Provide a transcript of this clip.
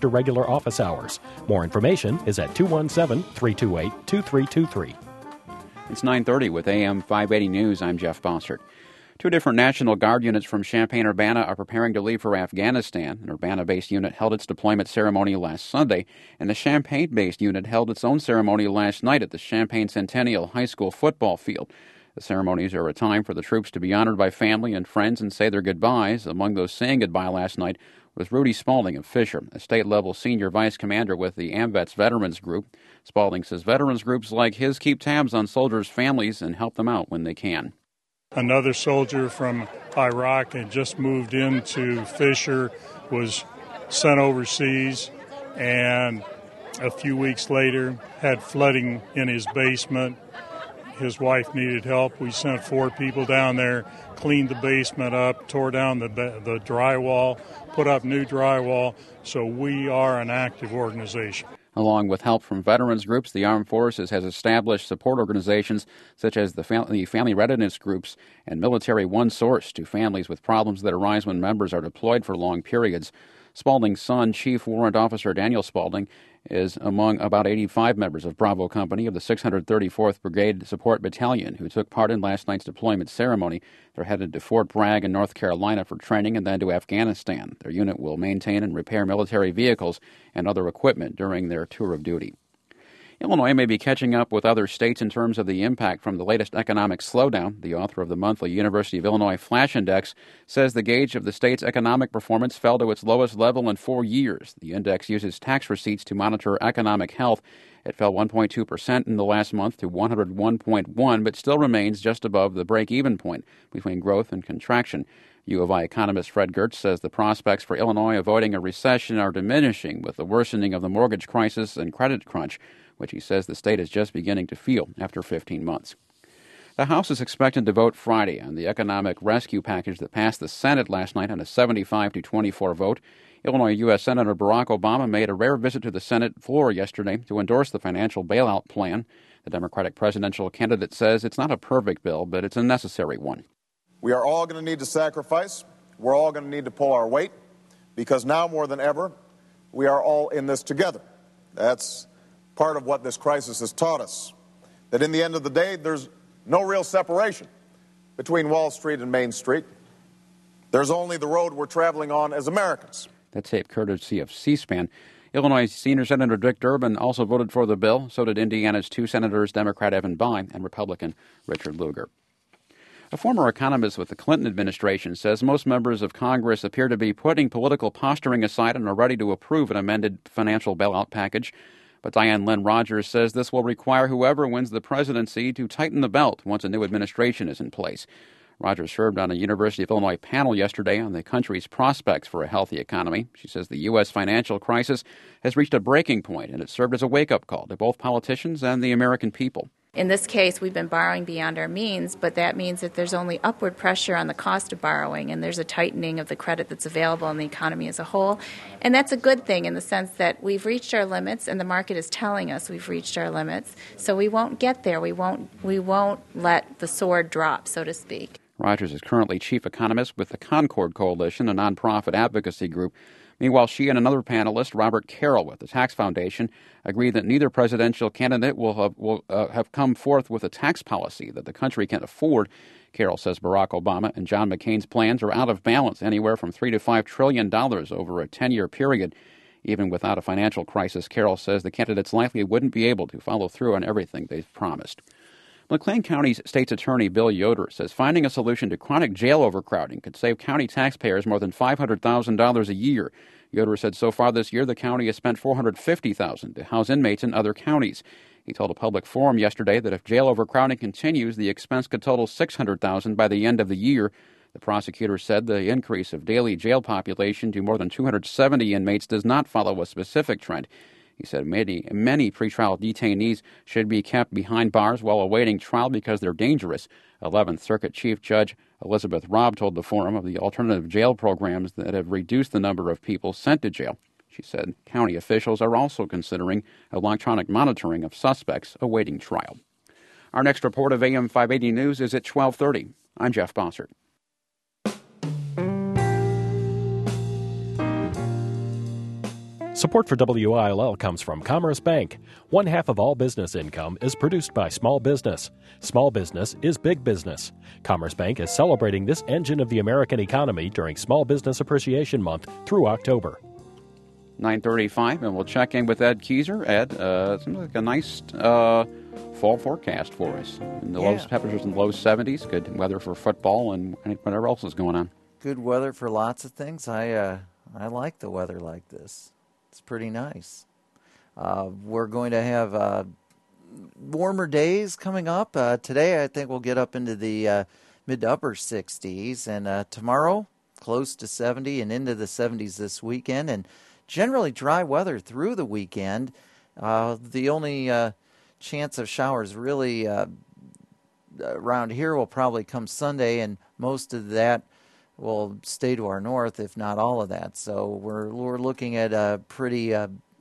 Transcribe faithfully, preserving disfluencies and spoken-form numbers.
after regular office hours. More information is at two one seven, three two eight, two three two three. It's nine thirty with A M five eighty News. I'm Jeff Bossert. Two different National Guard units from Champaign-Urbana are preparing to leave for Afghanistan. An Urbana-based unit held its deployment ceremony last Sunday, and the Champaign-based unit held its own ceremony last night at the Champaign Centennial High School football field. The ceremonies are a time for the troops to be honored by family and friends and say their goodbyes. Among those saying goodbye last night was Rudy Spalding of Fisher, a state-level senior vice commander with the AMVETS Veterans Group. Spalding says veterans groups like his keep tabs on soldiers' families and help them out when they can. Another soldier from Iraq had just moved into Fisher, was sent overseas, and a few weeks later had flooding in his basement. His wife needed help. We sent four people down there, cleaned the basement up, tore down the the drywall, put up new drywall. So we are an active organization. Along with help from veterans groups, the Armed Forces has established support organizations such as the Family, Family Readiness Groups and Military One Source to families with problems that arise when members are deployed for long periods. Spalding's son, Chief Warrant Officer Daniel Spalding, is among about eighty-five members of Bravo Company of the six hundred thirty-fourth Brigade Support Battalion who took part in last night's deployment ceremony. They're headed to Fort Bragg in North Carolina for training and then to Afghanistan. Their unit will maintain and repair military vehicles and other equipment during their tour of duty. Illinois may be catching up with other states in terms of the impact from the latest economic slowdown. The author of the monthly University of Illinois Flash Index says the gauge of the state's economic performance fell to its lowest level in four years. The index uses tax receipts to monitor economic health. It fell one point two percent in the last month to one hundred one point one, but still remains just above the break-even point between growth and contraction. U of I economist Fred Gertz says the prospects for Illinois avoiding a recession are diminishing with the worsening of the mortgage crisis and credit crunch, which he says the state is just beginning to feel after fifteen months. The House is expected to vote Friday on the economic rescue package that passed the Senate last night on a seventy-five to twenty-four vote. Illinois U S Senator Barack Obama made a rare visit to the Senate floor yesterday to endorse the financial bailout plan. The Democratic presidential candidate says it's not a perfect bill, but it's a necessary one. We are all going to need to sacrifice. We're all going to need to pull our weight, because now more than ever, we are all in this together. That's part of what this crisis has taught us, that in the end of the day, there's no real separation between Wall Street and Main Street. There's only the road we're traveling on as Americans. That's tape courtesy of C-SPAN. Illinois Senior Senator Dick Durbin also voted for the bill. So did Indiana's two senators, Democrat Evan Bayh and Republican Richard Lugar. A former economist with the Clinton administration says most members of Congress appear to be putting political posturing aside and are ready to approve an amended financial bailout package. But Diane Lynn Rogers says this will require whoever wins the presidency to tighten the belt once a new administration is in place. Rogers served on a University of Illinois panel yesterday on the country's prospects for a healthy economy. She says the U S financial crisis has reached a breaking point, and it served as a wake-up call to both politicians and the American people. In this case, we've been borrowing beyond our means, but that means that there's only upward pressure on the cost of borrowing, and there's a tightening of the credit that's available in the economy as a whole. And that's a good thing in the sense that we've reached our limits, and the market is telling us we've reached our limits. So we won't get there. We won't, we won't let the sword drop, so to speak. Rogers is currently chief economist with the Concord Coalition, a nonprofit advocacy group. Meanwhile, she and another panelist, Robert Carroll with the Tax Foundation, agree that neither presidential candidate will have, will, uh, have come forth with a tax policy that the country can afford. Carroll says Barack Obama and John McCain's plans are out of balance, anywhere from three to five trillion dollars over a ten-year period. Even without a financial crisis, Carroll says the candidates likely wouldn't be able to follow through on everything they've promised. McLean County's state's attorney Bill Yoder says finding a solution to chronic jail overcrowding could save county taxpayers more than five hundred thousand dollars a year. Yoder said so far this year the county has spent four hundred fifty thousand dollars to house inmates in other counties. He told a public forum yesterday that if jail overcrowding continues, the expense could total six hundred thousand dollars by the end of the year. The prosecutor said the increase of daily jail population to more than two hundred seventy inmates does not follow a specific trend. He said many, many pretrial detainees should be kept behind bars while awaiting trial because they're dangerous. eleventh Circuit Chief Judge Elizabeth Robb told the forum of the alternative jail programs that have reduced the number of people sent to jail. She said county officials are also considering electronic monitoring of suspects awaiting trial. Our next report of A M five eighty News is at twelve thirty. I'm Jeff Bossert. Support for W I L L comes from Commerce Bank. One half of all business income is produced by small business. Small business is big business. Commerce Bank is celebrating this engine of the American economy during Small Business Appreciation Month through October. nine thirty-five, and we'll check in with Ed Keyser. Ed, uh, it seems like a nice uh, fall forecast for us. And the Yeah. low temperatures in the low seventies. Good weather for football and whatever else is going on. Good weather for lots of things. I uh, I like the weather like this. It's pretty nice. Uh, we're going to have uh, warmer days coming up. Uh, today, I think we'll get up into the uh, mid to upper sixties, and uh, tomorrow, close to seventy, and into the seventies this weekend, and generally dry weather through the weekend. Uh, the only uh, chance of showers really uh, around here will probably come Sunday, and most of that will stay to our north, if not all of that. So we're we're looking at a pretty uh,